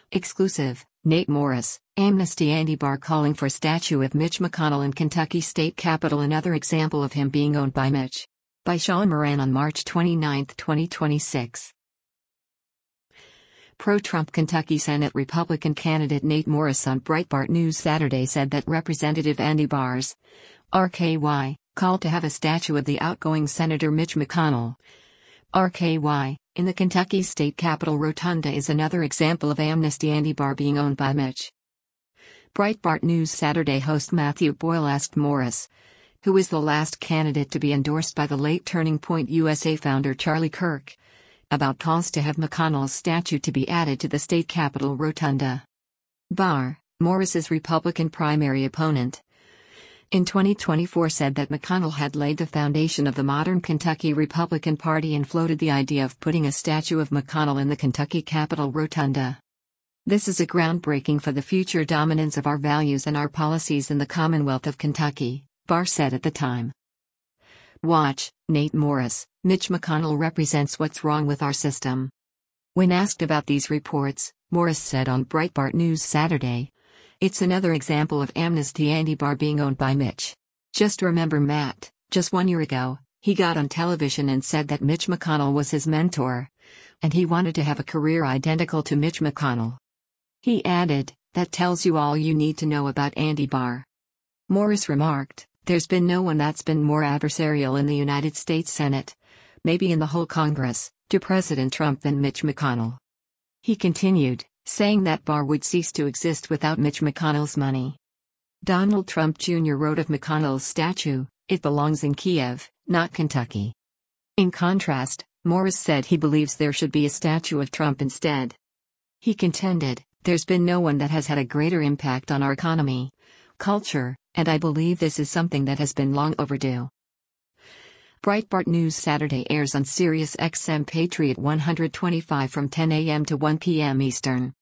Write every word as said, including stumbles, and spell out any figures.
Exclusive, Nate Morris, Amnesty Andy Barr calling for statue of Mitch McConnell in Kentucky State Capitol. Another example of him being owned by Mitch. By Sean Moran on March twenty-ninth, twenty twenty-six. Pro-Trump Kentucky Senate Republican candidate Nate Morris on Breitbart News Saturday said that Representative Andy Barr's R K Y called to have a statue of the outgoing Senator Mitch McConnell. R K Y, in the Kentucky State Capitol Rotunda is another example of Amnesty Andy Barr being owned by Mitch. Breitbart News Saturday host Matthew Boyle asked Morris, who is the last candidate to be endorsed by the late Turning Point U S A founder Charlie Kirk, about calls to have McConnell's statue to be added to the state capitol rotunda. Barr, Morris's Republican primary opponent, in twenty twenty-four said that McConnell had laid the foundation of the modern Kentucky Republican Party and floated the idea of putting a statue of McConnell in the Kentucky Capitol Rotunda. This is a groundbreaking for the future dominance of our values and our policies in the Commonwealth of Kentucky, Barr said at the time. Watch, Nate Morris, Mitch McConnell represents what's wrong with our system. When asked about these reports, Morris said on Breitbart News Saturday, it's another example of Amnesty Andy Barr being owned by Mitch. Just remember Matt, just one year ago, he got on television and said that Mitch McConnell was his mentor, and he wanted to have a career identical to Mitch McConnell. He added, that tells you all you need to know about Andy Barr. Morris remarked, there's been no one that's been more adversarial in the United States Senate, maybe in the whole Congress, to President Trump than Mitch McConnell. He continued, saying that Barr would cease to exist without Mitch McConnell's money. Donald Trump Junior wrote of McConnell's statue, it belongs in Kiev, not Kentucky. In contrast, Morris said he believes there should be a statue of Trump instead. He contended, there's been no one that has had a greater impact on our economy, culture, and I believe this is something that has been long overdue. Breitbart News Saturday airs on Sirius X M Patriot one twenty-five from ten a m to one p m Eastern.